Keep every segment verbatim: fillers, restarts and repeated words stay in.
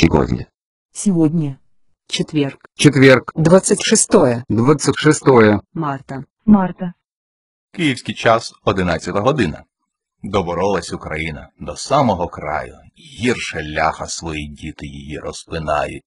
Сегодня. Сегодня. Четверг. Четверг. двадцать шестое. двадцять шостого Марта. Марта. Київський час одинадцята година. Доборолась Україна до самого краю. Гірше ляха свої діти її розпинають.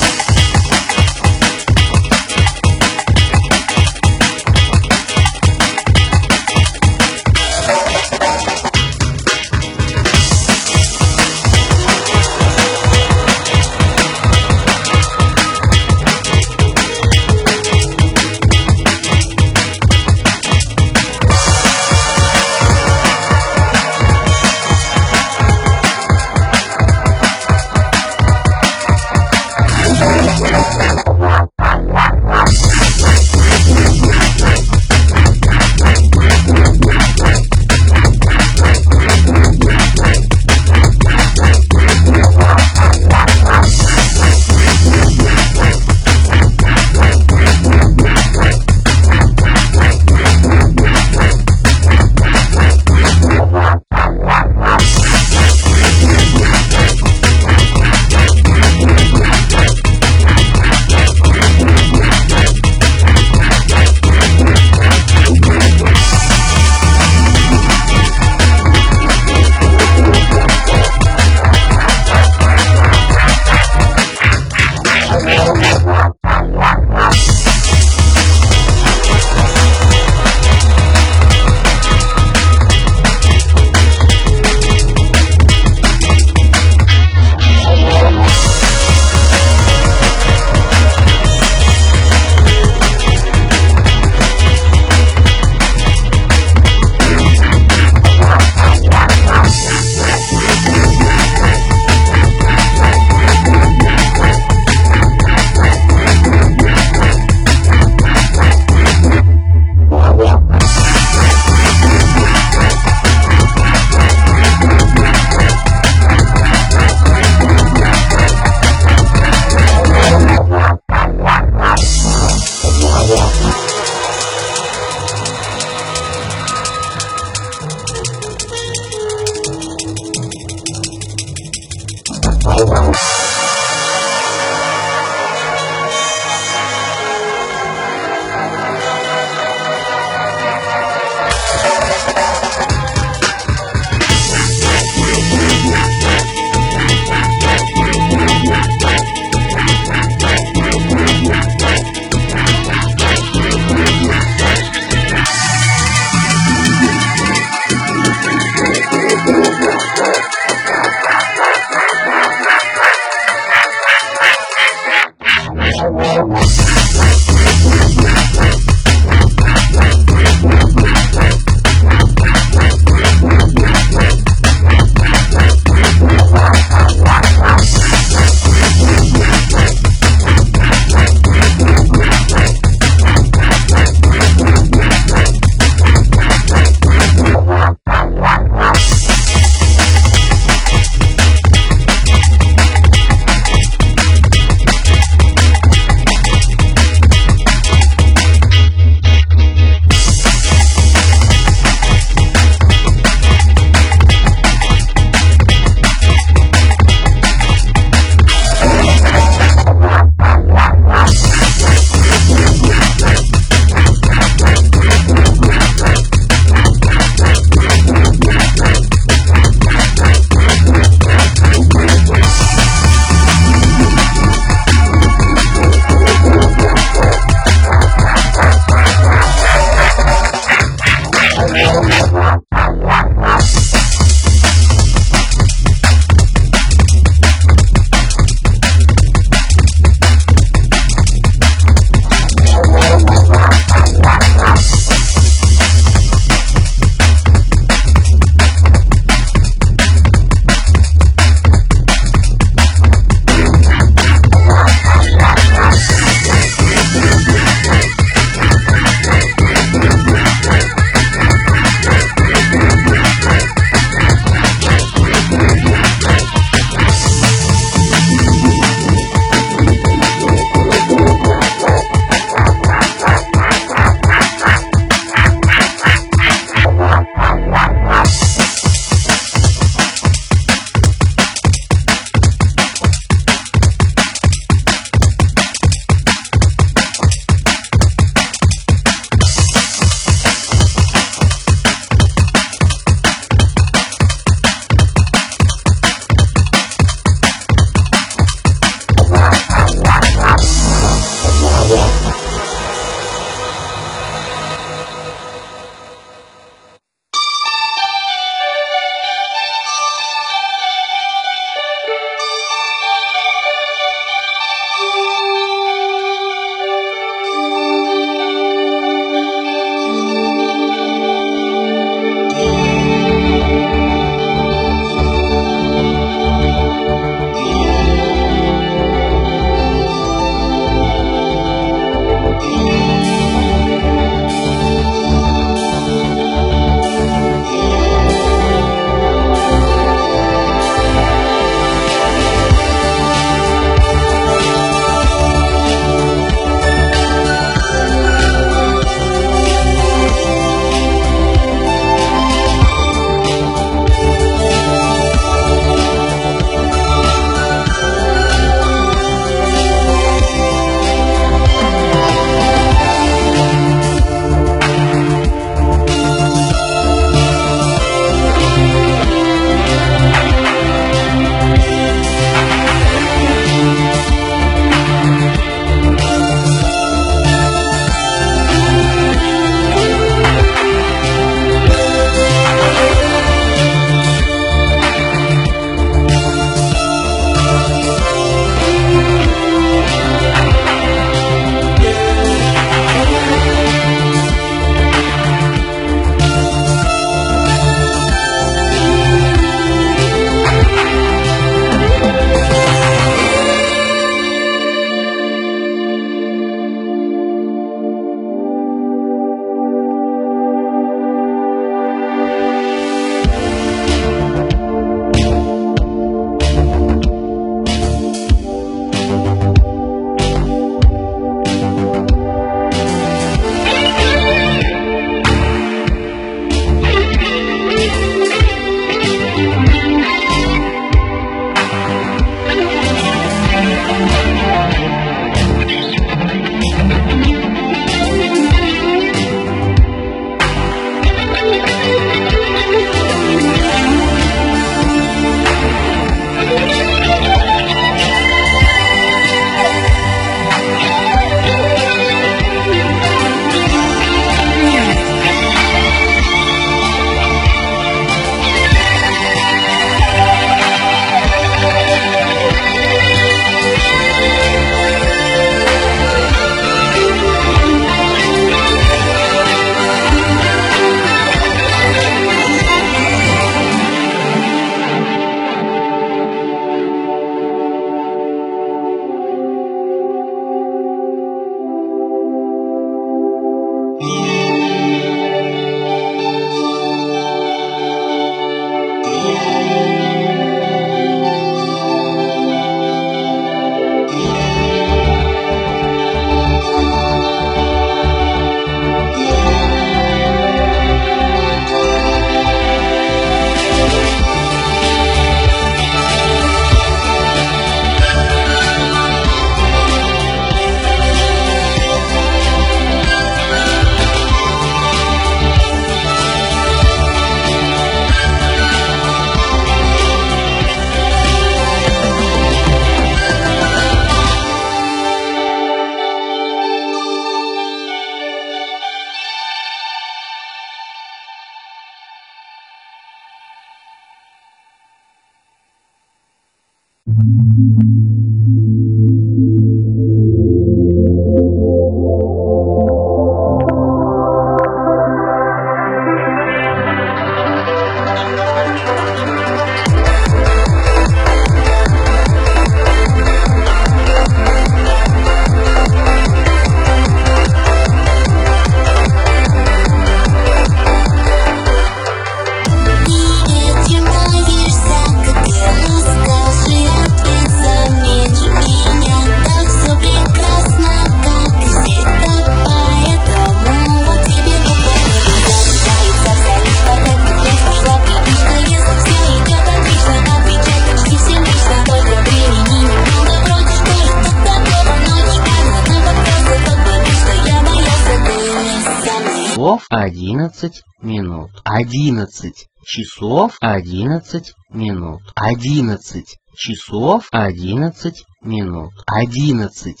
часов одиннадцать минут. Одиннадцать часов одиннадцать минут. Одиннадцать часов одиннадцать минут. Одиннадцать.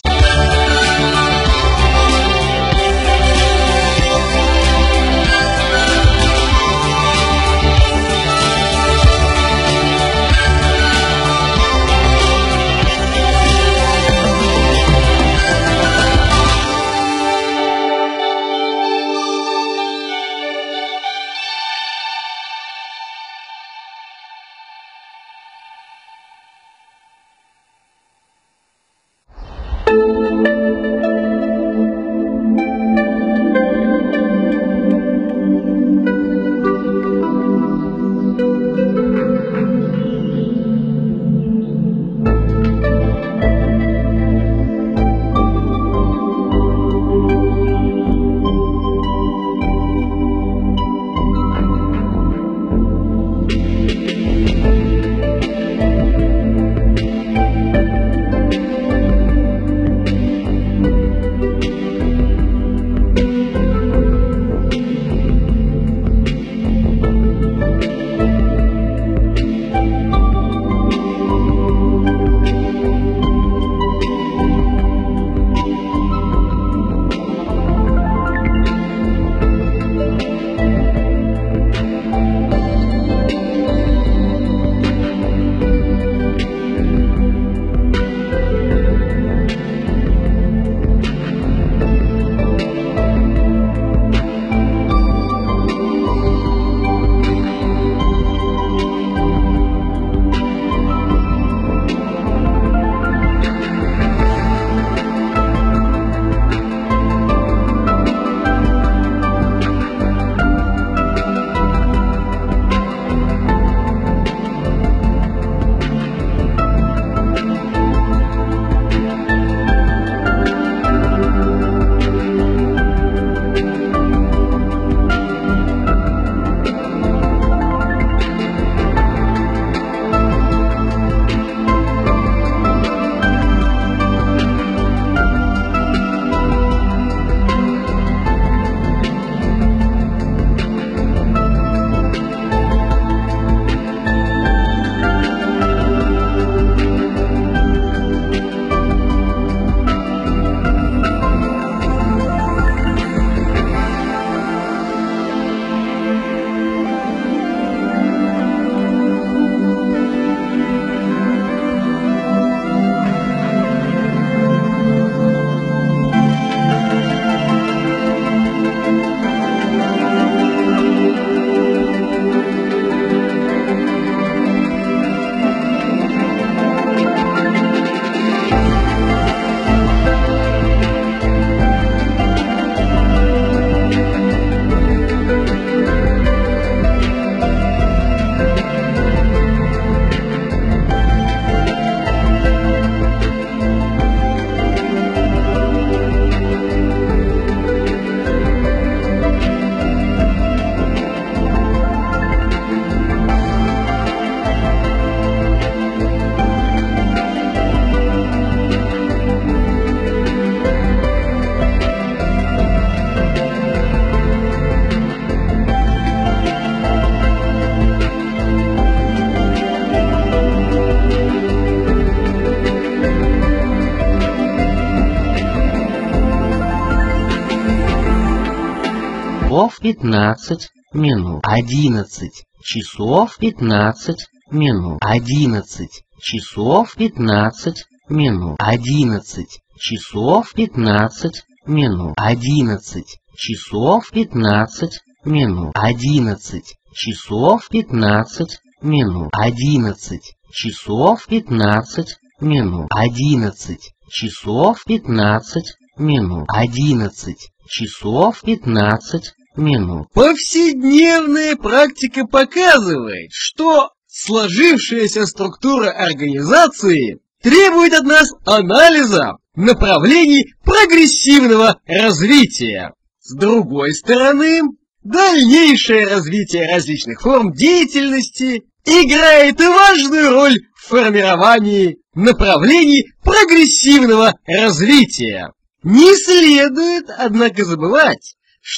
часов пятнадцать минут. Одиннадцать часов пятнадцать минут. Одиннадцать часов пятнадцать минут. Одиннадцать часов пятнадцать минут. Одиннадцать часов пятнадцать минут. Одиннадцать часов пятнадцать минут. Одиннадцать часов пятнадцать минут. Одиннадцать часов пятнадцать минут. Одиннадцать часов пятнадцать минут. Повседневная практика показывает, что сложившаяся структура организации требует от нас анализа направлений прогрессивного развития. С другой стороны, дальнейшее развитие различных форм деятельности играет важную роль в формировании направлений прогрессивного развития. Не следует, однако, забывать, что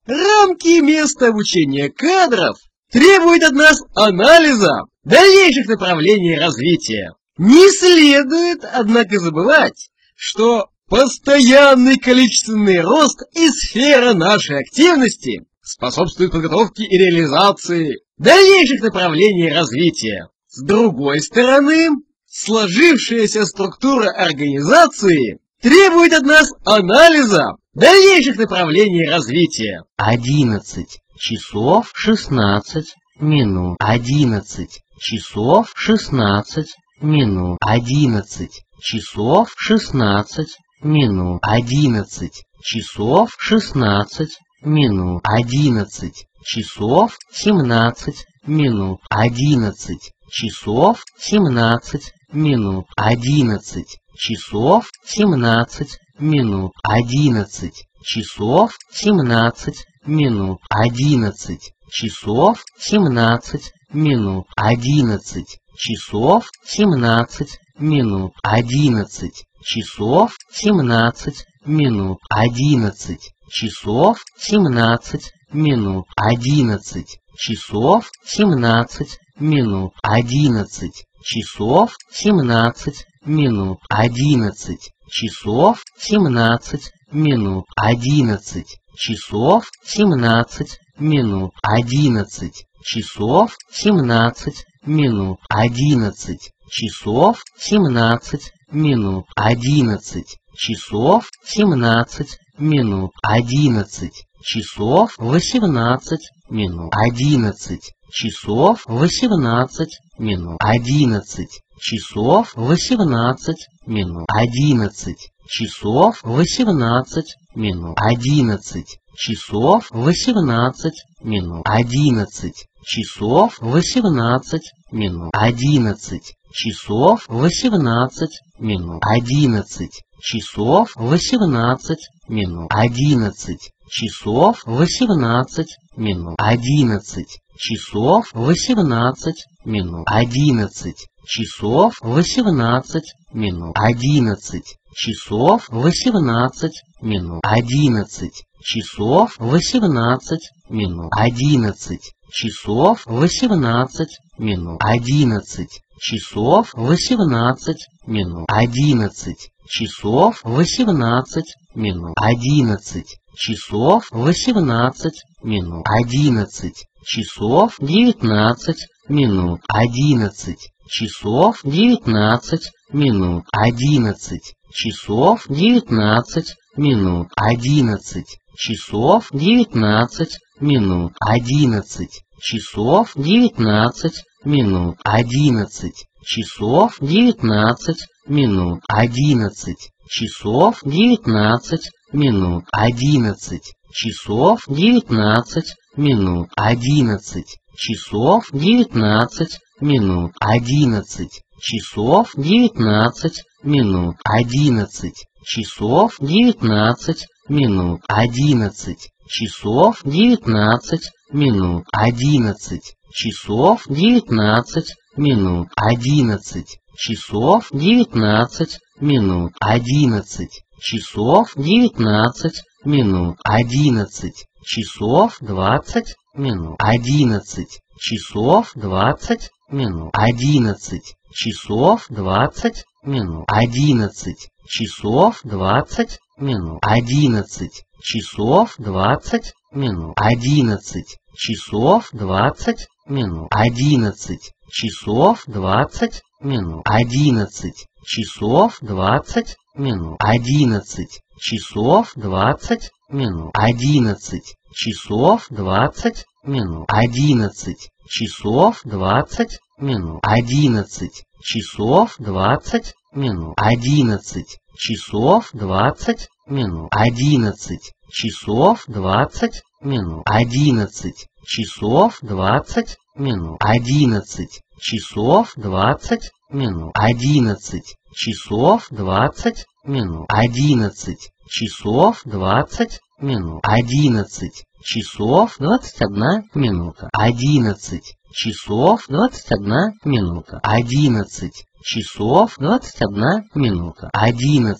Рамки и место обучения кадров требуют от нас анализа дальнейших направлений развития. Не следует, однако, забывать, что постоянный количественный рост и сфера нашей активности способствует подготовке и реализации дальнейших направлений развития. С другой стороны, сложившаяся структура организации требует от нас анализа дальнейших направлений развития. Одиннадцать часов шестнадцать минут. Одиннадцать часов шестнадцать минут. Одиннадцать часов шестнадцать минут. Одиннадцать часов шестнадцать минут. Одиннадцать часов семнадцать минут. Одиннадцать часов семнадцать минут. Одиннадцать часов семнадцать минут. Одиннадцать часов семнадцать минут. Одиннадцать часов семнадцать минут. Одиннадцать часов семнадцать минут. Одиннадцать часов семнадцать минут. Одиннадцать часов семнадцать минут. Одиннадцать часов семнадцать минут. Одиннадцать часов семнадцать минут. Одиннадцать часов семнадцать минут. Одиннадцать часов семнадцать минут. Одиннадцать часов семнадцать минут. Одиннадцать часов семнадцать минут. Одиннадцать часов семнадцать минут. Одиннадцать часов восемнадцать минут. Одиннадцать часов восемнадцать минут. Одиннадцать часов восемнадцать минут. Одиннадцать часов восемнадцать минут. Одиннадцать часов восемнадцать минут. Одиннадцать часов восемнадцать минут. Одиннадцать часов восемнадцать минут. Одиннадцать часов восемнадцать минут. Одиннадцать часов восемнадцать минут. Одиннадцать часов восемнадцать минут. Одиннадцать часов восемнадцать минут. Одиннадцать часов восемнадцать минут. Одиннадцать часов восемнадцать минут. Одиннадцать часов восемнадцать минут. Одиннадцать часов восемнадцать минут. Одиннадцать часов восемнадцать минут. Одиннадцать часов восемнадцать минут. Одиннадцать часов девятнадцать минут. Одиннадцать часов девятнадцать минут. Одиннадцать часов девятнадцать минут. Одиннадцать часов девятнадцать минут. Одиннадцать часов девятнадцать минут. Одиннадцать часов девятнадцать минут. Одиннадцать часов девятнадцать минут. Одиннадцать часов девятнадцать минут. Одиннадцать часов девятнадцать минут. Одиннадцать часов девятнадцать минут. Одиннадцать часов девятнадцать минут. Одиннадцать часов девятнадцать минут. Одиннадцать часов девятнадцать минут. Одиннадцать часов девятнадцать минут. Одиннадцать часов девятнадцать минут. Одиннадцать часов двадцать минут. Одиннадцать часов двадцать минут. Одиннадцать часов двадцать минут. Одиннадцать часов двадцать минут. Одиннадцать часов двадцать минут. Одиннадцать часов двадцать минут. Одиннадцать часов двадцать минут. Одиннадцать часов двадцать минут. Одиннадцать часов двадцать минут. Одиннадцать часов двадцать минут. Одиннадцать часов двадцать минут. Одиннадцать часов двадцать минут. Одиннадцать часов двадцать минут. Одиннадцать часов двадцать минут. Одиннадцать часов двадцать минут. Одиннадцать часов двадцать минут. Одиннадцать часов двадцать минут. Одиннадцать часов двадцать минут. Одиннадцать часов двадцать одна минута. Одиннадцать часов двадцать одна минута. Одиннадцать часов двадцать одна минута. Одиннадцать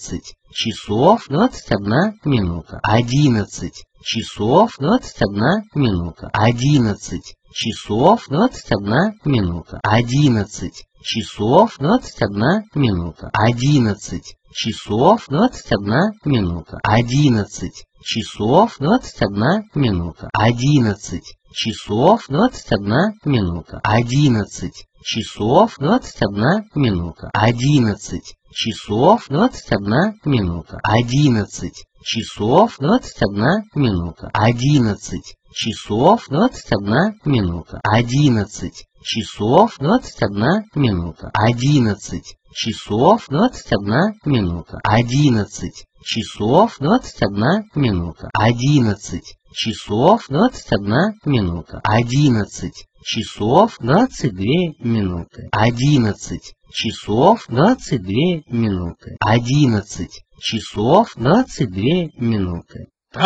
часов двадцать одна минута. Одиннадцать часов двадцать одна минута. Одиннадцать часов двадцать одна минута. Одиннадцать часов двадцать одна минута. Одиннадцать часов двадцать одна минута. Одиннадцать часов двадцать одна минута. Одиннадцать часов двадцать одна минута. Одиннадцать часов двадцать одна минута. Одиннадцать часов двадцать одна минута. Одиннадцать часов двадцать одна минута. Одиннадцать часов двадцать одна минута. Одиннадцать часов двадцать одна минута. Одиннадцать часов двадцать одна минута. Одиннадцать часов двадцать одна минута. Одиннадцать часов двадцать одна минута. Одиннадцать часов двадцать две минуты. Одиннадцать часов двадцать две минуты. Одиннадцать часов двадцать две минуты.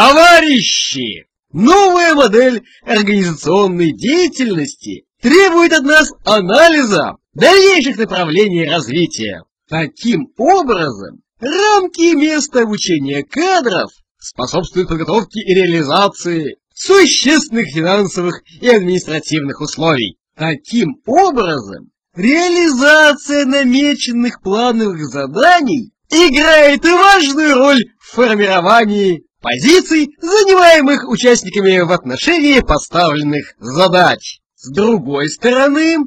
Товарищи! Новая модель организационной деятельности требует от нас анализа дальнейших направлений развития. Таким образом, рамки и место обучения кадров способствуют подготовке и реализации существенных финансовых и административных условий. Таким образом, реализация намеченных плановых заданий играет важную роль в формировании позиций, занимаемых участниками в отношении поставленных задач. С другой стороны,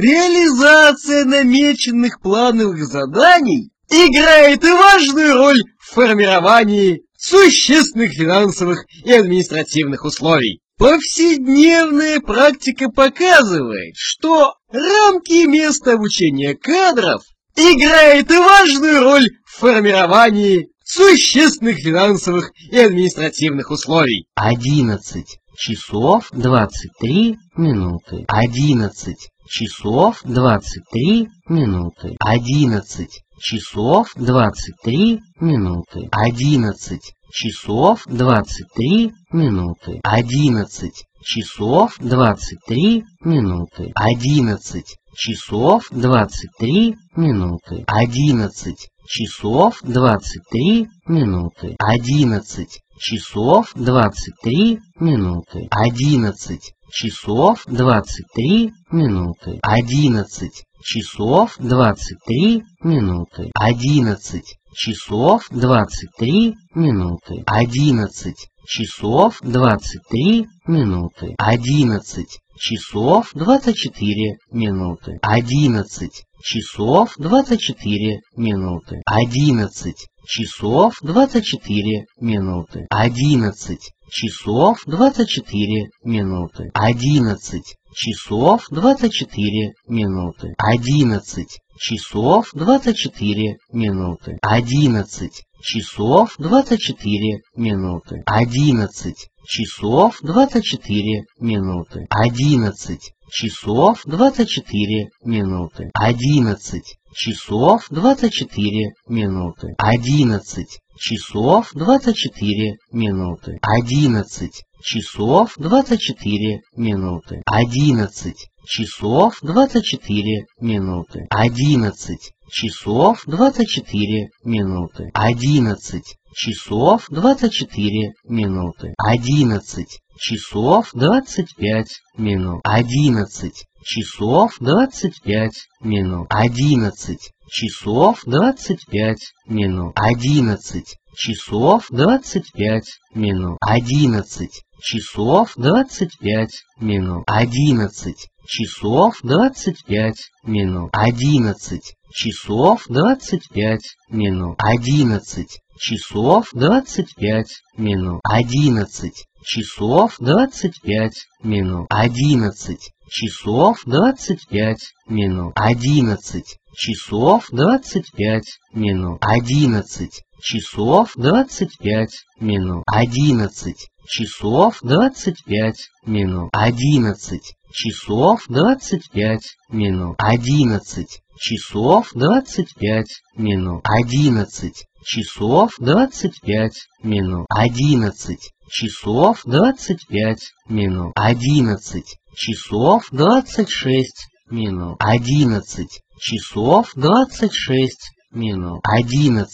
реализация намеченных плановых заданий играет важную роль в формировании существенных финансовых и административных условий. Повседневная практика показывает, что рамки и место обучения кадров играет важную роль в формировании существенных финансовых и административных условий. Одиннадцать часов двадцать три минуты. Одиннадцать часов двадцать три минуты. Одиннадцать часов двадцать три минуты. Одиннадцать часов двадцать три минуты. Одиннадцать часов двадцать три минуты. Одиннадцать часов двадцать три минуты. Одиннадцать часов двадцать три минуты. Одиннадцать часов двадцать три минуты. Одиннадцать часов двадцать три минуты. Одиннадцать часов двадцать три минуты. Одиннадцать часов двадцать три минуты. Одиннадцать часов двадцать три минуты. Одиннадцать часов двадцать четыре минуты. Одиннадцать часов двадцать четыре минуты. Одиннадцать часов двадцать четыре минуты. Одиннадцать часов двадцать четыре минуты. Одиннадцать часов двадцать четыре минуты. Одиннадцать часов двадцать четыре минуты. Одиннадцать часов двадцать четыре минуты. Одиннадцать часов двадцать четыре минуты. Одиннадцать часов двадцать четыре минуты. Одиннадцать часов двадцать четыре минуты. Одиннадцать часов двадцать четыре минуты. Одиннадцать часов двадцать четыре минуты. Одиннадцать часов двадцать четыре минуты. Одиннадцать часов двадцать четыре минуты. Одиннадцать часов двадцать четыре минуты. Одиннадцать часов двадцать пять минут. Одиннадцать часов двадцать пять минут. Одиннадцать часов двадцать пять минут. Одиннадцать часов двадцать пять минут. Одиннадцать часов двадцать пять минут. Одиннадцать часов двадцать пять минут. Одиннадцать часов двадцать пять минут. Одиннадцать часов двадцать пять минут. Одиннадцать часов двадцать пять минут. Одиннадцать часов двадцать пять минут. Одиннадцать часов двадцать пять минут. Одиннадцать часов двадцать пять минут. Одиннадцать часов двадцать пять минут. Одиннадцать часов двадцать пять минут. Одиннадцать часов двадцать пять минут. Одиннадцать часов двадцать пять минут. Одиннадцать часов двадцать пять минут. Одиннадцать часов двадцать шесть минут. Одиннадцать часов двадцать шесть минут. Одиннадцать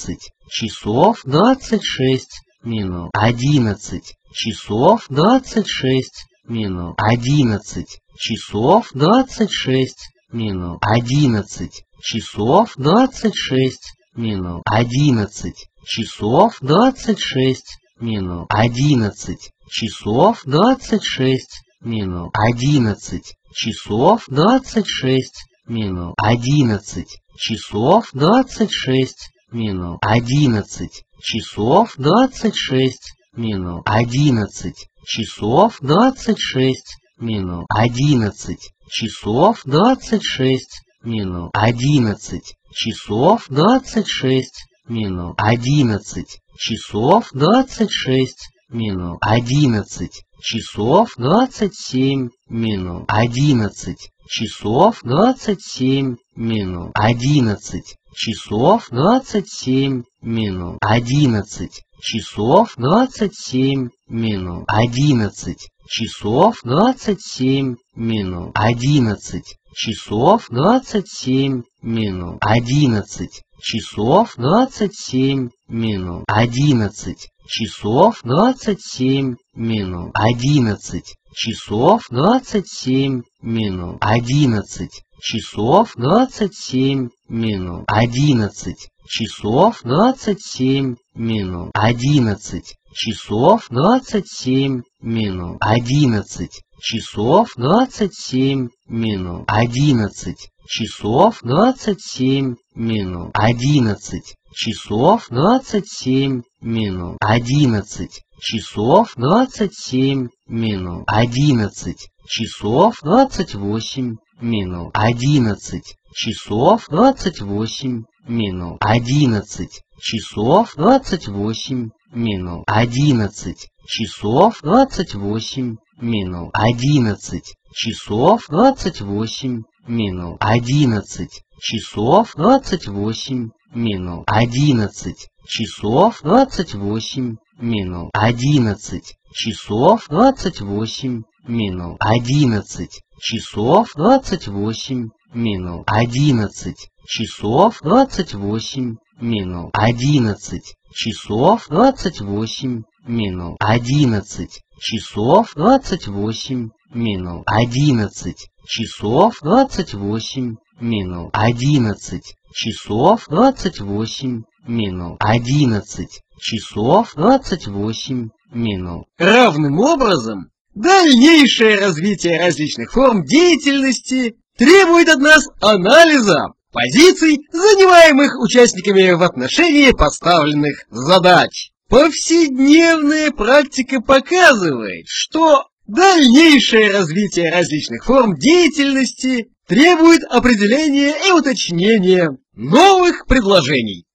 часов двадцать шесть минут. Одиннадцать часов двадцать шесть минут. Одиннадцать часов двадцать шесть минут. Одиннадцать часов двадцать шесть минут. Одиннадцать часов двадцать шесть минут. Одиннадцать часов двадцать шесть минут. Одиннадцать часов двадцать шесть минут. Одиннадцать часов двадцать шесть минут. Одиннадцать часов двадцать шесть минут. Одиннадцать часов двадцать шесть минут. Одиннадцать часов двадцать шесть минут. Одиннадцать часов двадцать шесть минут. Одиннадцать часов двадцать шесть минут. Одиннадцать часов двадцать семь минут. Одиннадцать часов двадцать семь минут. Одиннадцать часов двадцать семь минут. Одиннадцать часов двадцать семь минут. Одиннадцать часов двадцать семь минут. Одиннадцать часов двадцать семь минут. Одиннадцать часов двадцать семь минут. Одиннадцать часов двадцать семь минут. Одиннадцать часов двадцать семь минут. Одиннадцать часов двадцать семь минут. Одиннадцать часов двадцать семь минут. Одиннадцать часов двадцать семь минут. Одиннадцать часов двадцать семь минут. Одиннадцать часов двадцать семь минут. Одиннадцать часов двадцать семь минут. Одиннадцать часов двадцать семь минут. Одиннадцать часов двадцать восемь минут. Одиннадцать часов двадцать восемь минут. Одиннадцать часов двадцать восемь минут. Одиннадцать часов двадцать восемь минут. Одиннадцать часов двадцать восемь минут. Одиннадцать часов двадцать восемь минут. Одиннадцать часов двадцать восемь минут. Одиннадцать часов двадцать восемь минут. Одиннадцать часов двадцать восемь минут. Одиннадцать часов двадцать восемь минут. Одиннадцать часов двадцать восемь минут. Одиннадцать часов двадцать восемь минут. Одиннадцать часов двадцать восемь минут. Одиннадцать часов двадцать восемь минут. Одиннадцать часов двадцать восемь минут. Равным образом, дальнейшее развитие различных форм деятельности требует от нас анализа позиций, занимаемых участниками в отношении поставленных задач. Повседневная практика показывает, что дальнейшее развитие различных форм деятельности требует определения и уточнения новых предложений.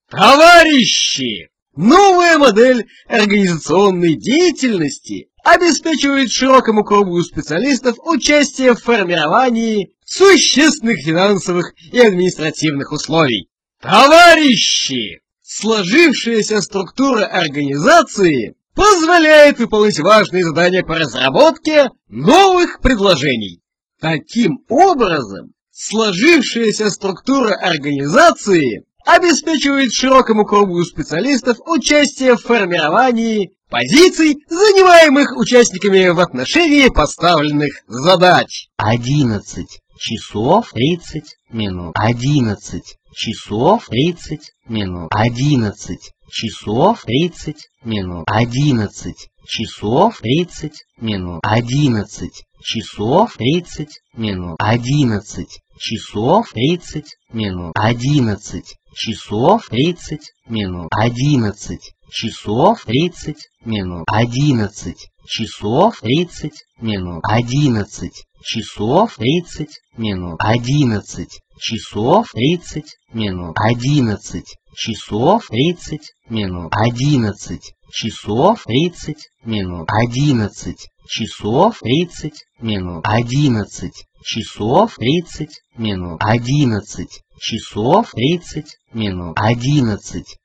Товарищи! Новая модель организационной деятельности обеспечивает широкому кругу специалистов участие в формировании существенных финансовых и административных условий. Товарищи! Сложившаяся структура организации позволяет выполнить важные задания по разработке новых предложений. Таким образом, сложившаяся структура организации обеспечивает широкому кругу специалистов участие в формировании позиций, занимаемых участниками в отношении поставленных задач. Одиннадцать часов тридцать минут. Одиннадцать часов тридцать минут. Одиннадцать часов тридцать минут. Одиннадцать часов тридцать минут. Одиннадцать часов тридцать минут. Одиннадцать часов тридцать минут. Одиннадцать часов тридцать минут. Одиннадцать часов тридцать минут. Одиннадцать часов тридцать минут. Одиннадцать часов тридцать минут. Одиннадцать часов тридцать минут. Одиннадцать часов тридцать минут. Одиннадцать часов тридцать минут. Одиннадцать часов тридцать минут. Одиннадцать часов тридцать минут. Одиннадцать часов тридцать минут. Одиннадцать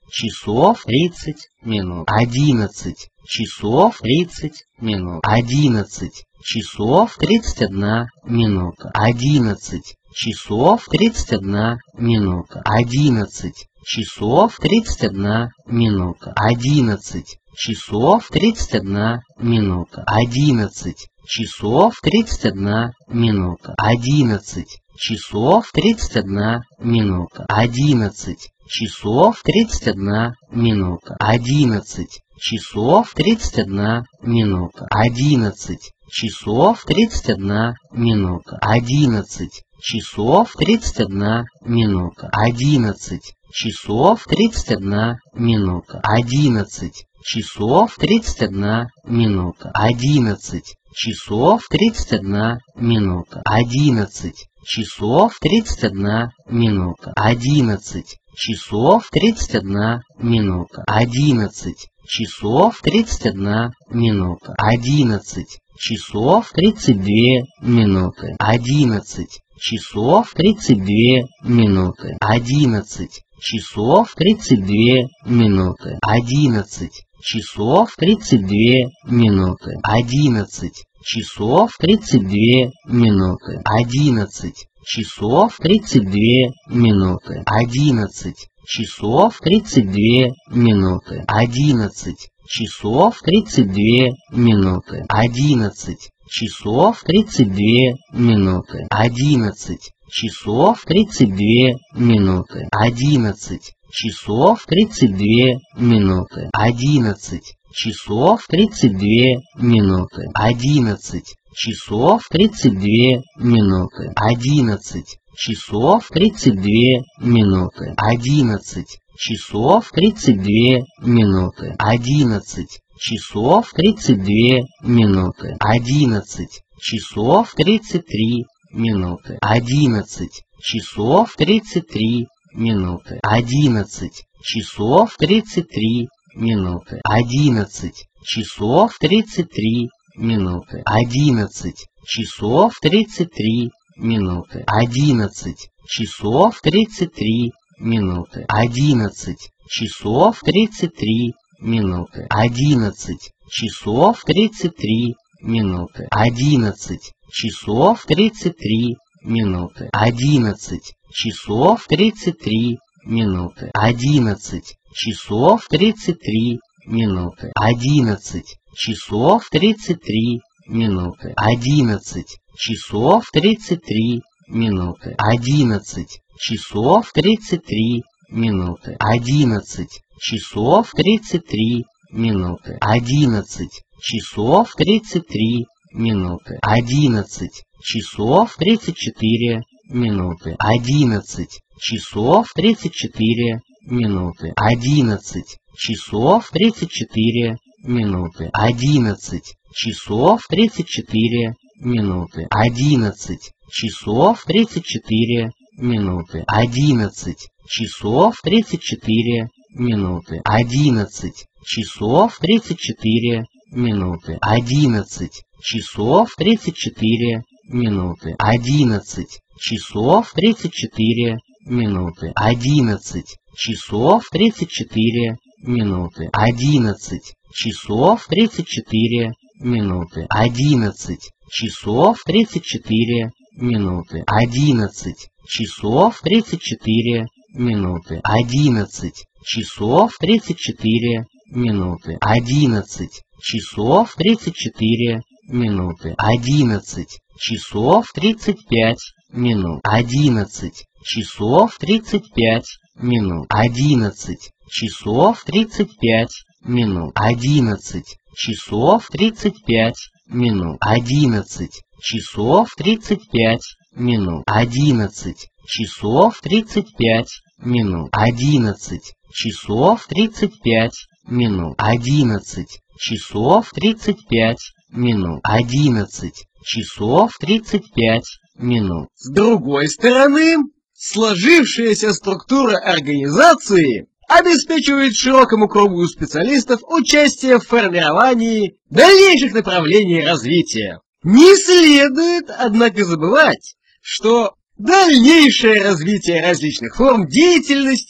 часов тридцать минут. Одиннадцать часов тридцать минут. Одиннадцать часов тридцать одна минута. Одиннадцать часов тридцать одна минута. Одиннадцать часов тридцать одна минута. Одиннадцать часов тридцать одна минута. Одиннадцать часов тридцать одна минута. Одиннадцать часов тридцать одна минута. Одиннадцать часов тридцать одна минута. Одиннадцать часов тридцать одна минута. Одиннадцать часов тридцать одна минута. Одиннадцать часов тридцать одна минута. Одиннадцать часов тридцать одна минута. Одиннадцать часов тридцать одна минута. Одиннадцать часов тридцать одна минута. Одиннадцать часов тридцать одна минута. Одиннадцать часов тридцать одна минута. Одиннадцать часов тридцать одна минута. Одиннадцать часов тридцать две минуты. Одиннадцать часов тридцать две минуты. Одиннадцать часов тридцать две минуты. Одиннадцать часов тридцать две минуты. Одиннадцать часов тридцать две минуты. Одиннадцать часов тридцать две минуты. Одиннадцать часов тридцать две минуты. Одиннадцать часов тридцать две минуты. Одиннадцать часов тридцать две минуты. Одиннадцать часов тридцать две минуты. Одиннадцать часов тридцать две минуты. Одиннадцать часов тридцать две минуты. Одиннадцать часов тридцать две минуты. Одиннадцать часов тридцать две минуты. Одиннадцать часов тридцать две минуты. Одиннадцать часов тридцать две минуты. Одиннадцать часов тридцать три минуты. Одиннадцать часов тридцать три минуты. Одиннадцать часов тридцать три минуты. Одиннадцать часов тридцать три минуты. Одиннадцать часов тридцать три минуты. Одиннадцать часов тридцать три минуты. Одиннадцать часов тридцать три минуты. Одиннадцать часов тридцать три минуты. Одиннадцать часов тридцать три минуты. Одиннадцать часов тридцать три минуты. Одиннадцать часов тридцать три минуты. Одиннадцать часов тридцать три минуты. Одиннадцать часов тридцать три минуты. Одиннадцать часов тридцать три минуты. Одиннадцать часов тридцать три минуты. Одиннадцать часов тридцать три минуты. Одиннадцать часов тридцать четыре минуты. Одиннадцать часов тридцать четыре минуты. Одиннадцать часов тридцать четыре минуты. Одиннадцать часов тридцать четыре минуты. Одиннадцать часов тридцать четыре минуты. Одиннадцать часов тридцать четыре минуты. Одиннадцать часов тридцать четыре минуты. Одиннадцать часов тридцать четыре минуты. Одиннадцать часов тридцать четыре минуты. Одиннадцать часов тридцать четыре минуты. Одиннадцать часов тридцать четыре минуты. Одиннадцать часов тридцать четыре минуты. Одиннадцать часов тридцать четыре минуты. Одиннадцать часов тридцать четыре минуты. Одиннадцать часов тридцать четыре минуты. Одиннадцать часов тридцать пять минут. Одиннадцать часов тридцать пять минут. Одиннадцать часов тридцать пять минут. Одиннадцать часов тридцать пять минут. Одиннадцать часов тридцать пять минут. Одиннадцать часов тридцать пять минут. Одиннадцать часов тридцать пять минут. Одиннадцать часов тридцать пять минут. Одиннадцать часов тридцать пять минут. С другой стороны, сложившаяся структура организации обеспечивает широкому кругу специалистов участие в формировании дальнейших направлений развития. Не следует, однако, забывать, что дальнейшее развитие различных форм деятельности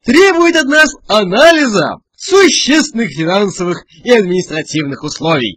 требует от нас анализа существенных финансовых и административных условий.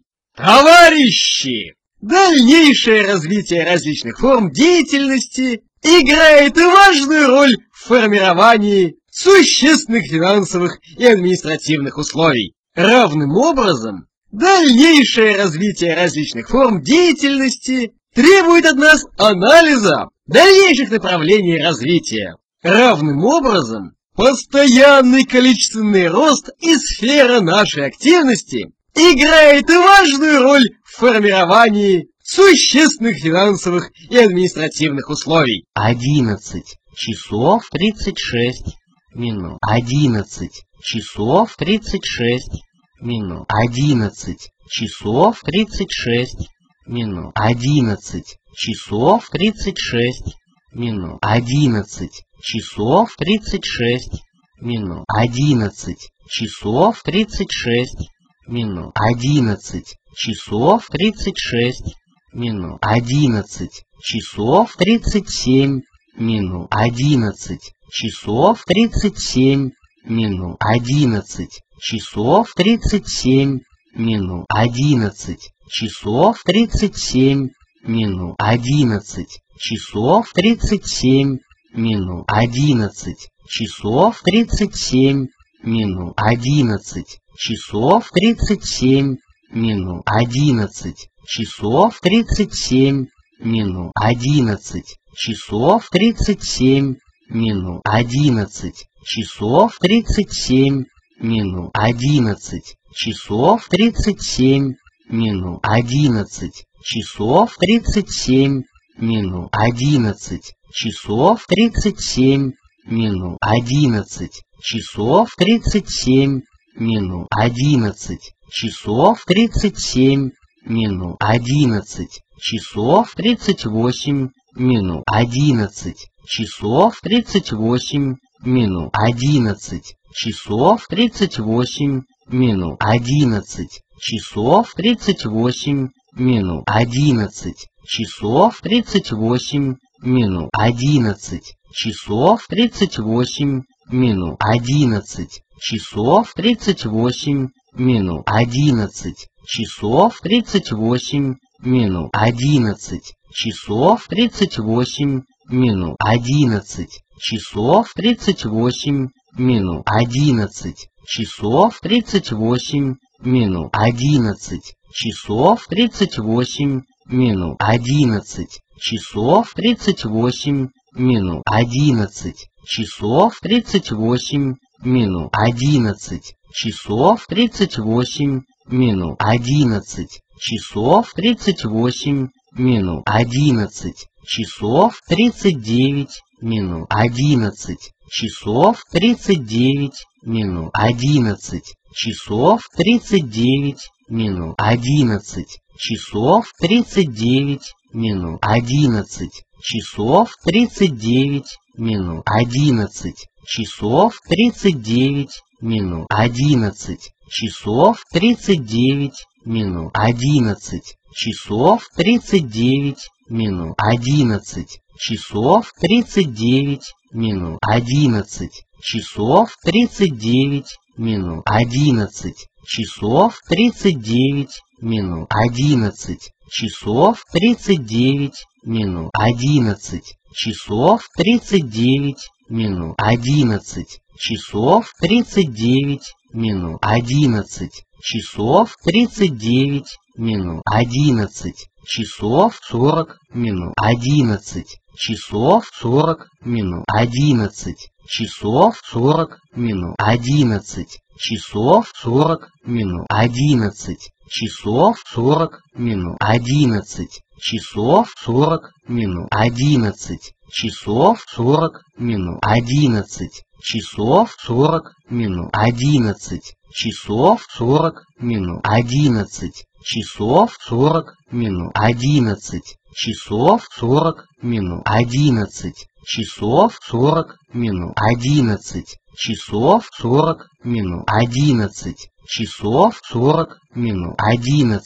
Товарищи! Дальнейшее развитие различных форм деятельности играет важную роль в формировании существенных финансовых и административных условий. Равным образом, дальнейшее развитие различных форм деятельности требует от нас анализа дальнейших направлений развития. Равным образом, постоянный количественный рост и сфера нашей активности играет важную роль в формировании существенных финансовых и административных условий. Одиннадцать часов тридцать шесть минут. Одиннадцать часов тридцать шесть минут. Одиннадцать часов тридцать шесть минут. Одиннадцать часов тридцать шесть минут. Одиннадцать часов тридцать шесть минут. Одиннадцать часов тридцать шесть минут. Одиннадцать часов тридцать шесть минут. Одиннадцать часов тридцать семь минут. Одиннадцать часов тридцать семь минут. Одиннадцать часов тридцать семь минут. Одиннадцать часов тридцать семь минут. Одиннадцать часов тридцать семь минут. Одиннадцать часов тридцать семь минут. Одиннадцать часов тридцать семь минут. Одиннадцать часов тридцать семь минут. Одиннадцать часов тридцать семь минут. Одиннадцать часов тридцать семь минут. Одиннадцать часов тридцать семь минут. Одиннадцать часов тридцать семь минут. Одиннадцать часов тридцать семь минут. Одиннадцать часов тридцать семь минут. Одиннадцать часов тридцать семь минут. Одиннадцать часов тридцать восемь минут. Одиннадцать часов тридцать восемь минут. Одиннадцать часов тридцать восемь минут. Одиннадцать часов тридцать восемь минут. Одиннадцать часов тридцать восемь минут. Одиннадцать часов тридцать восемь минут. Одиннадцать часов тридцать восемь минут. Одиннадцать часов тридцать восемь минут. Одиннадцать часов тридцать восемь минут. Одиннадцать часов тридцать восемь минут. Одиннадцать часов тридцать восемь минут. Одиннадцать часов тридцать восемь минут. Одиннадцать часов тридцать восемь минут. Одиннадцать часов тридцать восемь минут. Одиннадцать часов тридцать восемь минут. Одиннадцать часов тридцать восемь минут. Одиннадцать часов тридцать девять минут. Одиннадцать часов тридцать девять минут. Одиннадцать часов тридцать девять минут. Одиннадцать часов тридцать девять минут. Одиннадцать часов тридцать девять минут. Одиннадцать часов тридцать девять минут. Одиннадцать часов тридцать девять минут. Одиннадцать часов тридцать девять минут. Одиннадцать часов тридцать девять минут. Одиннадцать часов тридцать девять минут. Одиннадцать часов тридцать девять минут. Одиннадцать часов тридцать девять минут. Одиннадцать часов тридцать девять минут. Одиннадцать часов тридцать девять минут. Одиннадцать часов тридцать девять минут. Одиннадцать часов сорок минут. Одиннадцать часов сорок минут. Одиннадцать часов сорок минут. Одиннадцать часов сорок минут. Одиннадцать часов сорок минут. Одиннадцать часов сорок минут. Одиннадцать часов сорок минут. Одиннадцать часов сорок минут. Одиннадцать часов сорок минут. Одиннадцать часов сорок минут. Одиннадцать часов сорок минут. Одиннадцать часов сорок минут. Одиннадцать часов сорок минут. Одиннадцать часов сорок минут. Одиннадцать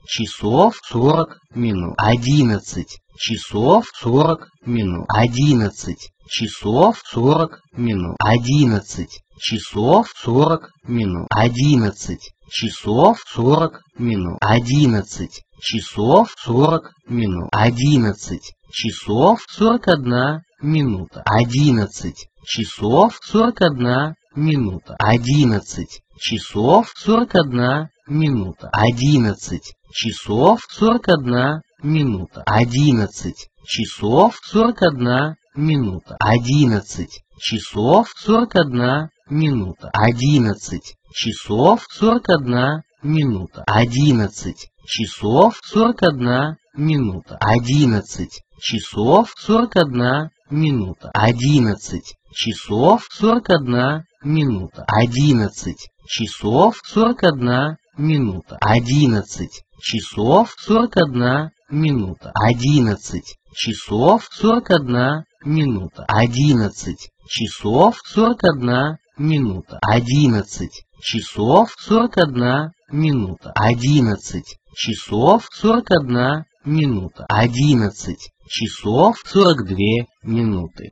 часов сорок минут. Одиннадцать часов сорок минут. Одиннадцать часов сорок минут. Одиннадцать часов сорок минут. Одиннадцать часов сорок минут. Одиннадцать часов сорок минут. Одиннадцать часов сорок одна минута. Одиннадцать часов сорок одна минута. Одиннадцать часов сорок одна минута. Одиннадцать часов сорок одна минута. Одиннадцать часов сорок одна минута. Одиннадцать часов сорок одна минута. Одиннадцать часов сорок одна минута. Одиннадцать часов сорок одна минута. Одиннадцать часов сорок одна минута. Одиннадцать часов сорок одна минута. Одиннадцать часов сорок одна минута. Одиннадцать часов сорок одна минута. Одиннадцать часов сорок одна минута. Одиннадцать часов сорок одна минута. Одиннадцать часов сорок одна минута. Одиннадцать часов сорок одна минута. Одиннадцать часов сорок две минуты.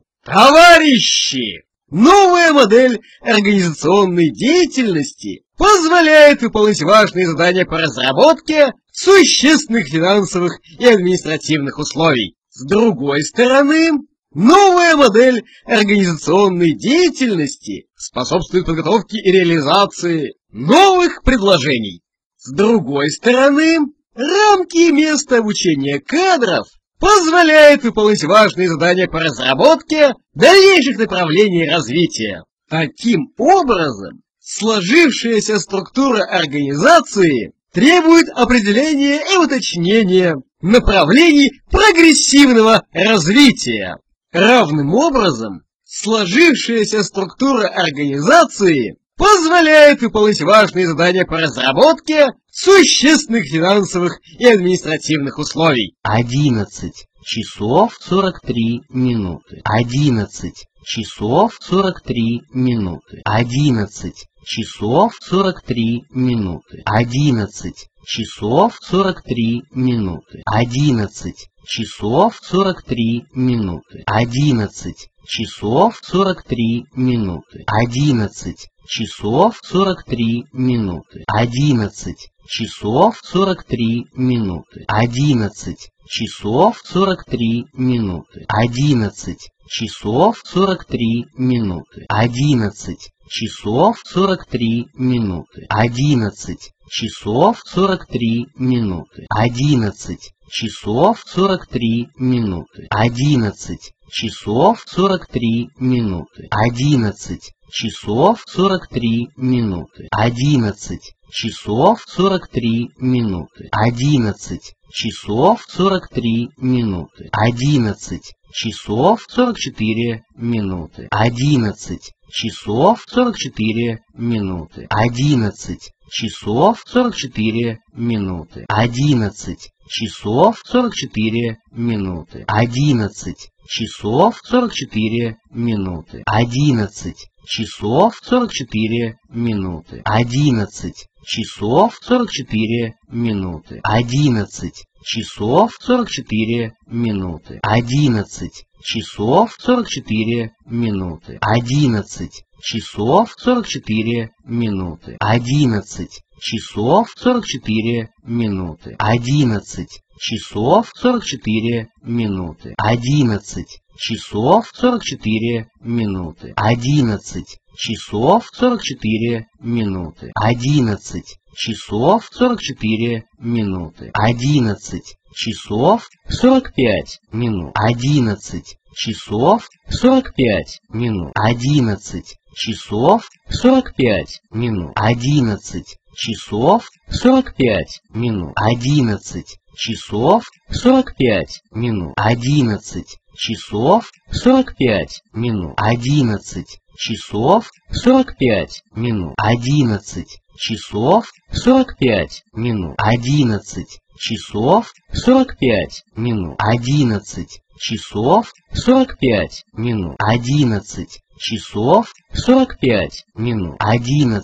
Товарищи! Новая модель организационной деятельности позволяет выполнять важные задания по разработке существенных финансовых и административных условий. С другой стороны, новая модель организационной деятельности способствует подготовке и реализации новых предложений. С другой стороны, рамки и место обучения кадров позволяет выполнять важные задания по разработке дальнейших направлений развития. Таким образом, сложившаяся структура организации требует определения и уточнения направлений прогрессивного развития. Равным образом, сложившаяся структура организации позволяет выполнять важные задания по разработке существенных финансовых и административных условий. Одиннадцать часов сорок три минуты. Одиннадцать часов сорок три минуты. Одиннадцать часов сорок три минуты. Одиннадцать часов сорок три минуты. Одиннадцать часов сорок три минуты. Одиннадцать часов сорок три минуты. Одиннадцать часов сорок три минуты. Одиннадцать часов сорок три минуты. Одиннадцать часов сорок три минуты. Одиннадцать часов сорок три минуты. Одиннадцать часов сорок три минуты. Одиннадцать часов сорок три минуты. Одиннадцать часов сорок три минуты. Одиннадцать часов сорок три минуты. Одиннадцать часов сорок три минуты. Одиннадцать часов сорок три минуты. Одиннадцать часов сорок три минуты. Одиннадцать часов сорок четыре минуты. Одиннадцать часов сорок четыре минуты. Одиннадцать часов сорок четыре минуты. Одиннадцать часов сорок четыре минуты. Одиннадцать часов сорок четыре минуты. Одиннадцать часов сорок четыре минуты. Одиннадцать часов сорок четыре минуты. Одиннадцать часов сорок четыре минуты. Одиннадцать часов сорок четыре минуты. Одиннадцать часов сорок четыре минуты. Одиннадцать часов сорок четыре минуты. Одиннадцать часов сорок четыре минуты. Одиннадцать часов сорок четыре минуты. Одиннадцать часов сорок четыре минуты. Одиннадцать часов сорок четыре минуты. Одиннадцать часов сорок пять минут. Одиннадцать часов сорок пять минут. Одиннадцать часов сорок пять минут. Одиннадцать часов сорок пять минут. Одиннадцать часов сорок пять минут. Одиннадцать часов сорок пять минут. Одиннадцать часов сорок пять минут. Одиннадцать часов сорок пять минут. Одиннадцать часов сорок пять минут. Одиннадцать часов сорок пять минут. Одиннадцать часов сорок пять минут. Одиннадцать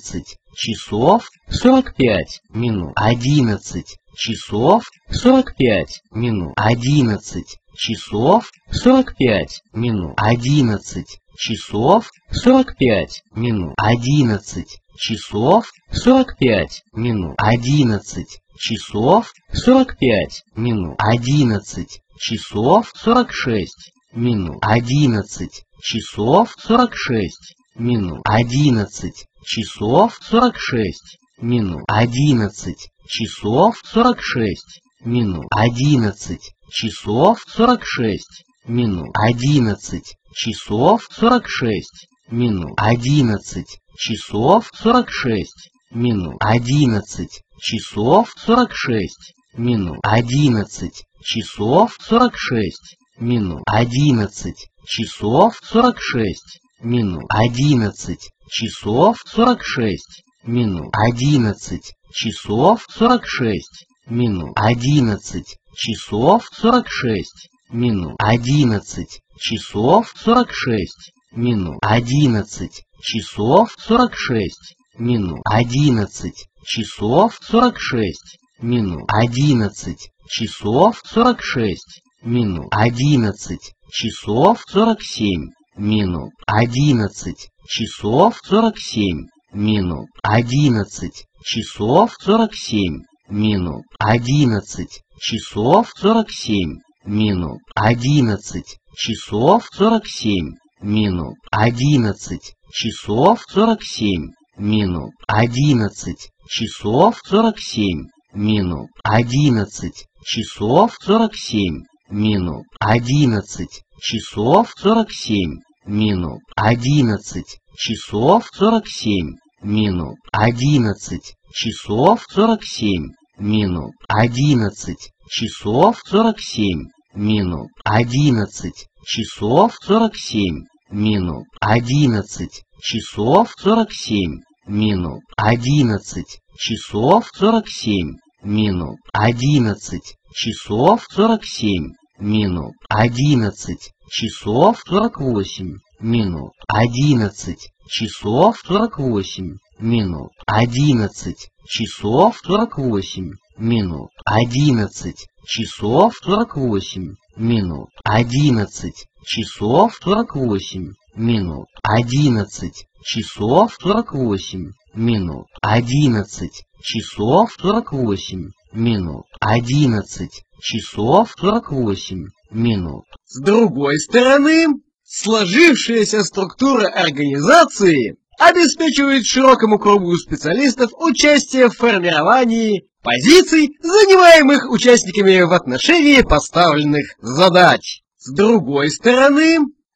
часов сорок пять минут. Одиннадцать часов сорок пять минут. Одиннадцать часов сорок пять минут. Одиннадцать часов сорок пять минут. Одиннадцать часов сорок пять минут. Одиннадцать часов сорок пять минут. Одиннадцать часов сорок шесть минут. Одиннадцать часов сорок шесть минут. Одиннадцать часов сорок шесть минут. Одиннадцать часов сорок шесть минут. Одиннадцать часов сорок шесть минут. Одиннадцать часов сорок шесть минут. Одиннадцать часов сорок шесть минут. Одиннадцать часов сорок шесть минут. Одиннадцать часов сорок шесть минут. Одиннадцать часов сорок шесть минут. Одиннадцать часов сорок шесть минут. Одиннадцать часов сорок шесть минут. Одиннадцать часов сорок шесть минут. Одиннадцать часов сорок шесть минут. Одиннадцать часов сорок шесть минут. Одиннадцать часов сорок шесть минут. Одиннадцать часов сорок шесть минут. Одиннадцать часов сорок семь минут. Одиннадцать часов сорок семь минут. Одиннадцать часов сорок семь минут. Одиннадцать часов сорок семь минут. Одиннадцать часов сорок семь минут. Одиннадцать часов сорок семь минут. Одиннадцать часов сорок семь минут. Одиннадцать часов сорок семь минут. Одиннадцать часов сорок семь минут. Одиннадцать часов сорок семь минут. Одиннадцать часов сорок семь минут. Одиннадцать часов сорок семь минут. Одиннадцать часов сорок семь минут. Одиннадцать часов сорок семь минут. Одиннадцать часов сорок семь минут. Одиннадцать часов сорок семь минут. Одиннадцать часов сорок восемь минут. Одиннадцать часов сорок восемь минут. Одиннадцать часов сорок восемь минут. Одиннадцать часов сорок восемь минут. Одиннадцать часов сорок восемь минут. Одиннадцать часов сорок восемь минут. Одиннадцать часов сорок восемь минут. Одиннадцать часов сорок восемь минут. С другой стороны, сложившаяся структура организации обеспечивает широкому кругу специалистов участие в формировании позиций, занимаемых участниками в отношении поставленных задач. С другой стороны,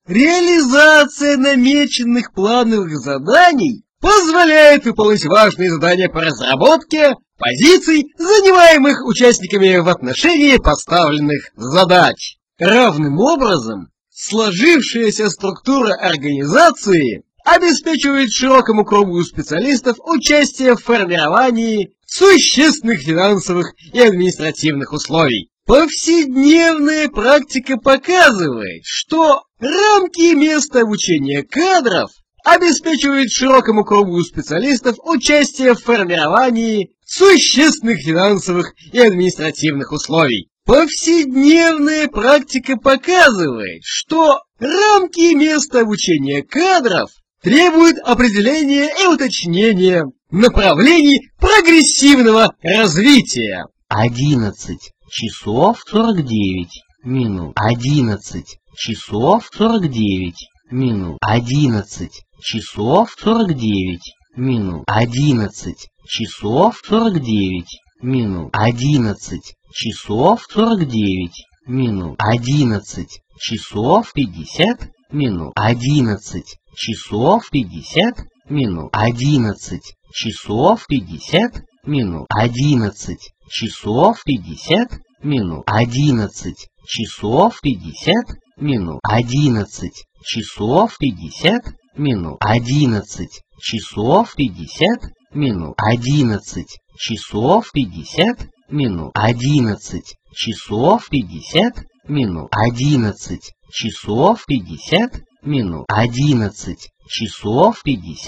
реализация намеченных плановых заданий позволяет выполнить важные задания по разработке позиций, занимаемых участниками в отношении поставленных задач. Равным образом, сложившаяся структура организации обеспечивает широкому кругу специалистов участие в формировании существенных финансовых и административных условий. Повседневная практика показывает, что рамки и место обучения кадров обеспечивают широкому кругу специалистов участие в формировании существенных финансовых и административных условий. Повседневная практика показывает, что рамки и место обучения кадров требуют определения и уточнения направлений прогрессивного развития. Одиннадцать часов сорок девять минут. Одиннадцать часов сорок девять минут. Одиннадцать часов сорок девять минут. Одиннадцать часов сорок девять минут. Одиннадцать часов сорок девять минут. Одиннадцать часов пятьдесят минут. Одиннадцать часов пятьдесят минут. Одиннадцать часов пятьдесят минут. Одиннадцать часов пятьдесят минут. Одиннадцать часов пятьдесят минут. Одиннадцать часов пятьдесят минут. Одиннадцать часов пятьдесят минут. Одиннадцать часов пятьдесят минут. Одиннадцать часов пятьдесят минут. Одиннадцать часов пятьдесят минут. Одиннадцать часов пятьдесят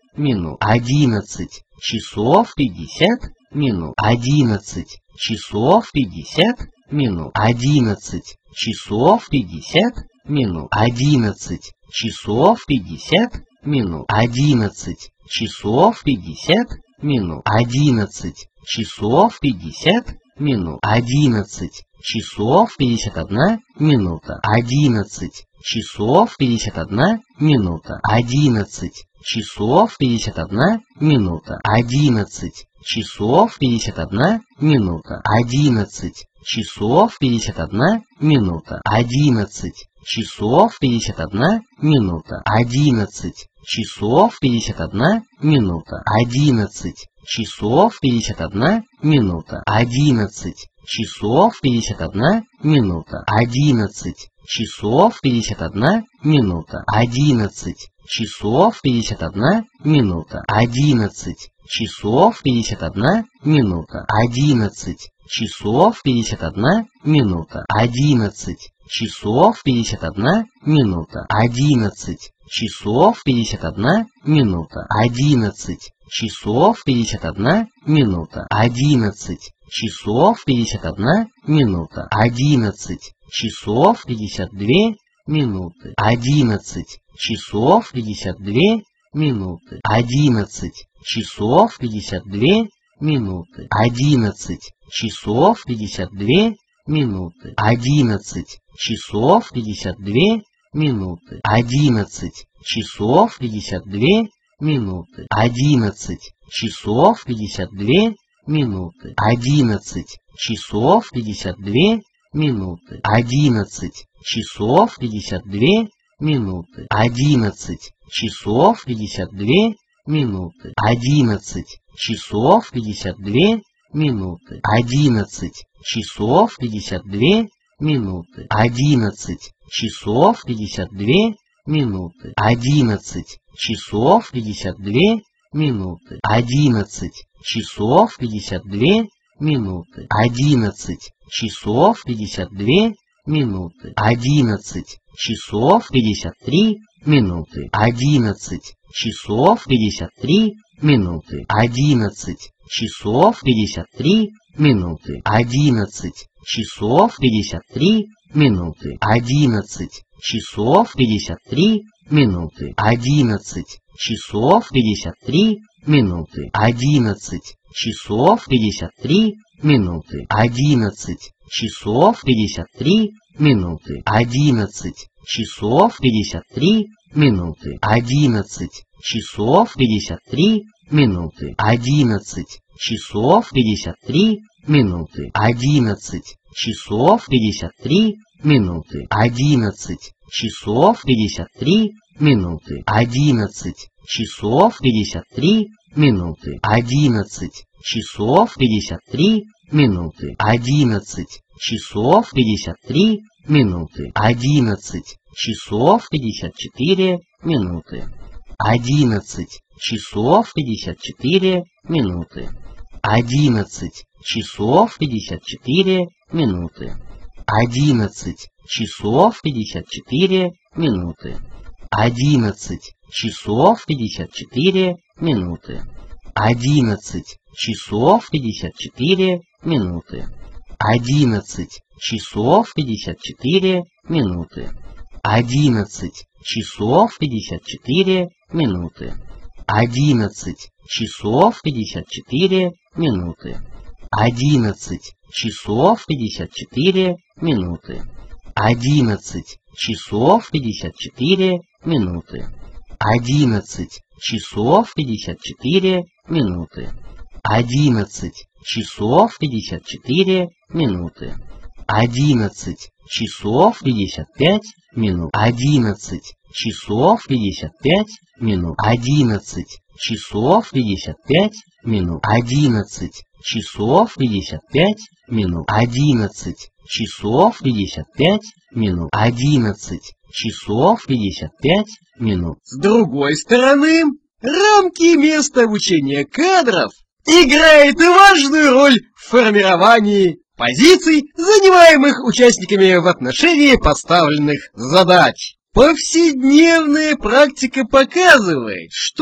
минут. Одиннадцать часов пятьдесят минут. Одиннадцать часов пятьдесят минут. Одиннадцать часов пятьдесят минут. Одиннадцать часов пятьдесят минут. Одиннадцать часов пятьдесят минут. Одиннадцать часов пятьдесят минут. Одиннадцать часов пятьдесят одна минута. Одиннадцать часов пятьдесят одна минута. Одиннадцать часов пятьдесят одна минута. Одиннадцать часов пятьдесят одна минута. Одиннадцать часов пятьдесят одна минута. Одиннадцать часов пятьдесят одна минута. Одиннадцать часов пятьдесят одна минута. Одиннадцать часов пятьдесят одна минута. Одиннадцать часов пятьдесят одна минута. Одиннадцать часов пятьдесят одна минута. Одиннадцать часов пятьдесят одна минута. Одиннадцать часов пятьдесят одна минута. Одиннадцать часов пятьдесят одна минута. Одиннадцать часов пятьдесят одна минута. Одиннадцать часов пятьдесят одна минута. Одиннадцать часов пятьдесят одна минута. Одиннадцать часов пятьдесят одна минута. Одиннадцать часов пятьдесят две минуты. Одиннадцать часов пятьдесят две минуты. Одиннадцать часов пятьдесят две минуты. Одиннадцать часов пятьдесят две минуты. Одиннадцать часов пятьдесят две минуты. Одиннадцать часов пятьдесят две минуты. Одиннадцать часов пятьдесят две минуты. Одиннадцать часов пятьдесят две минуты. Одиннадцать часов пятьдесят две минуты. Одиннадцать часов пятьдесят две минуты. Одиннадцать часов пятьдесят две минуты. Одиннадцать часов пятьдесят две минуты. Одиннадцать часов пятьдесят две минуты. Одиннадцать часов пятьдесят две минуты. Одиннадцать часов пятьдесят две минуты. Одиннадцать часов пятьдесят две минуты. Одиннадцать часов пятьдесят три минуты. Одиннадцать часов пятьдесят три минуты. Одиннадцать часов пятьдесят три минуты. Одиннадцать часов пятьдесят три минуты. Одиннадцать часов пятьдесят три минуты. Одиннадцать часов пятьдесят три минуты. Одиннадцать часов пятьдесят три минуты. Одиннадцать часов пятьдесят три минуты. Одиннадцать часов пятьдесят три минуты. Одиннадцать часов пятьдесят три минуты. Одиннадцать часов пятьдесят три минуты. Одиннадцать часов пятьдесят три минуты. Одиннадцать часов пятьдесят три минуты. Одиннадцать часов пятьдесят три минуты. Одиннадцать часов пятьдесят три минуты. Одиннадцать часов пятьдесят три минуты. Одиннадцать часов пятьдесят четыре минуты. Одиннадцать часов пятьдесят четыре минуты. Одиннадцать часов пятьдесят четыре минуты. Одиннадцать часов пятьдесят четыре минуты. Одиннадцать часов пятьдесят четыре минуты. Одиннадцать часов пятьдесят четыре минуты. Одиннадцать часов пятьдесят четыре минуты. Одиннадцать часов пятьдесят четыре минуты. Одиннадцать часов пятьдесят четыре минуты. Одиннадцать часов пятьдесят четыре минуты. Одиннадцать часов пятьдесят четыре минуты. Одиннадцать часов пятьдесят четыре минуты. Одиннадцать часов пятьдесят четыре минуты. Одиннадцать часов пятьдесят пять минут. Одиннадцать часов пятьдесят пять минут. Одиннадцать часов пятьдесят пять минут. Одиннадцать часов пятьдесят пять минут. Одиннадцать часов пятьдесят пять минут. Одиннадцать часов пятьдесят пять минут. С другой стороны, рамки места обучения кадров играет важную роль в формировании позиций, занимаемых участниками в отношении поставленных задач. Повседневная практика показывает, что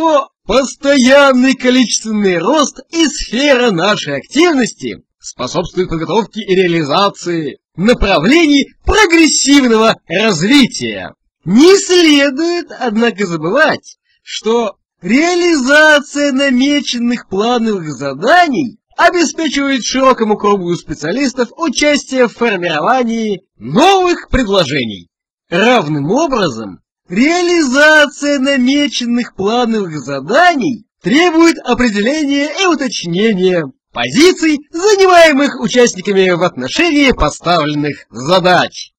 Постоянный количественный рост и сфера нашей активности способствует подготовке и реализации направлений прогрессивного развития. Не следует, однако, забывать, что реализация намеченных плановых заданий обеспечивает широкому кругу специалистов участие в формировании новых предложений. Равным образом, реализация намеченных плановых заданий требует определения и уточнения позиций, занимаемых участниками в отношении поставленных задач.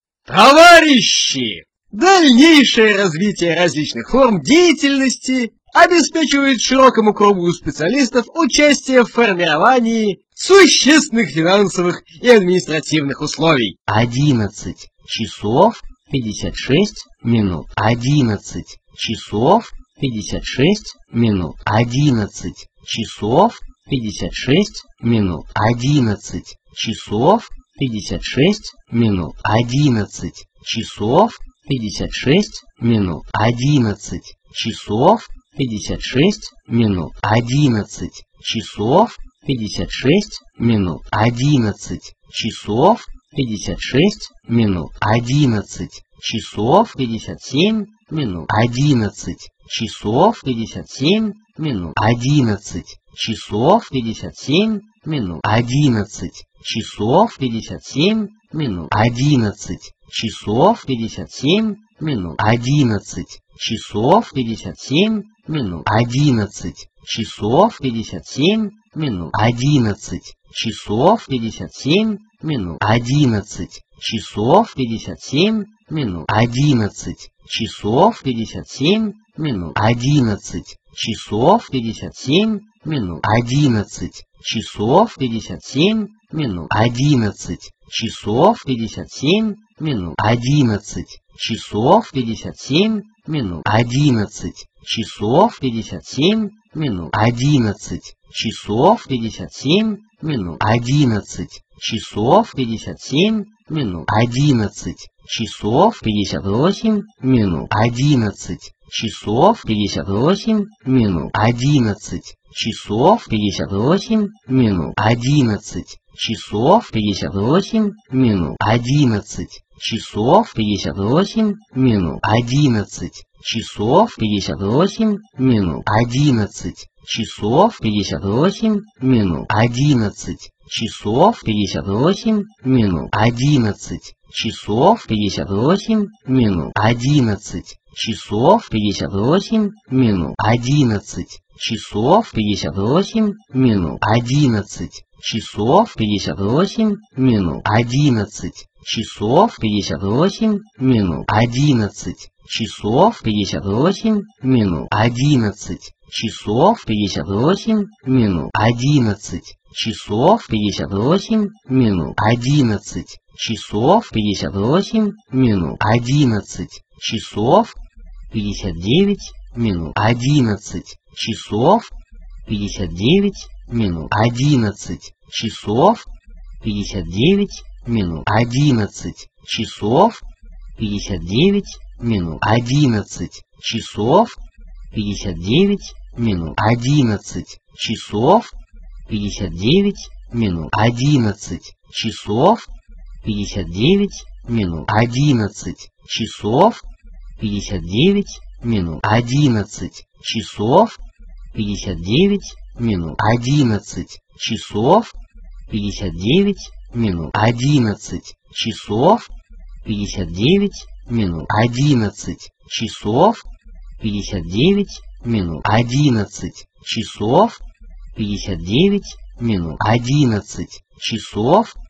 Товарищи! Дальнейшее развитие различных форм деятельности обеспечивает широкому кругу специалистов участие в формировании существенных финансовых и административных условий. Одиннадцать часов пятьдесят шесть минут. Одиннадцать часов пятьдесят шесть минут. Одиннадцать часов пятьдесят шесть минут. Одиннадцать часов пятьдесят шесть минут. Одиннадцать часов пятьдесят шесть минут. Одиннадцать часов пятьдесят шесть минут. Одиннадцать часов пятьдесят шесть минут. Одиннадцать часов пятьдесят шесть минут. Одиннадцать часов пятьдесят семь минут. Одиннадцать часов пятьдесят семь минут. Одиннадцать часов пятьдесят семь минут. Одиннадцать часов пятьдесят семь минут. Одиннадцать часов пятьдесят семь минут. Одиннадцать часов пятьдесят семь минут. Одиннадцать часов пятьдесят семь минут. Одиннадцать часов пятьдесят семь минут. Одиннадцать часов пятьдесят семь минут. Одиннадцать часов пятьдесят семь минут. Одиннадцать часов пятьдесят семь минут. Одиннадцать часов пятьдесят семь минут. Одиннадцать часов пятьдесят семь минут. Одиннадцать часов пятьдесят семь минут. Одиннадцать часов пятьдесят семь минут. Одиннадцать часов пятьдесят семь минут. Одиннадцать часов пятьдесят семь минут. Одиннадцать часов пятьдесят восемь минут. Одиннадцать часов пятьдесят восемь минут. Одиннадцать часов пятьдесят восемь минут. Одиннадцать часов пятьдесят восемь минут. Одиннадцать часов пятьдесят восемь минут. Одиннадцать часов пятьдесят восемь минут. Одиннадцать часов пятьдесят восемь минут. Одиннадцать часов пятьдесят восемь минут. Одиннадцать часов пятьдесят восемь минут. Одиннадцать часов пятьдесят восемь минут. Одиннадцать часов пятьдесят восемь минут. Одиннадцать часов пятьдесят восемь минут. Одиннадцать часов пятьдесят восемь минут. Одиннадцать часов пятьдесят восемь минут. Одиннадцать часов пятьдесят восемь минут. Одиннадцать часов пятьдесят восемь минут. Одиннадцать часов пятьдесят восемь минут. Одиннадцать часов пятьдесят девять минут. Одиннадцать часов пятьдесят девять минут. Одиннадцать часов пятьдесят девять минут. Одиннадцать часов пятьдесят девять минут. Одиннадцать часов пятьдесят девять минут. Одиннадцать часов пятьдесят девять минут. Одиннадцать часов пятьдесят девять минут. Одиннадцать часов пятьдесят девять минут. Одиннадцать часов пятьдесят девять минут. Одиннадцать часов пятьдесят девять минут. Одиннадцать часов пятьдесят девять минут. Одиннадцать часов пятьдесят девять минут. Одиннадцать часов пятьдесят девять минут. Одиннадцать часов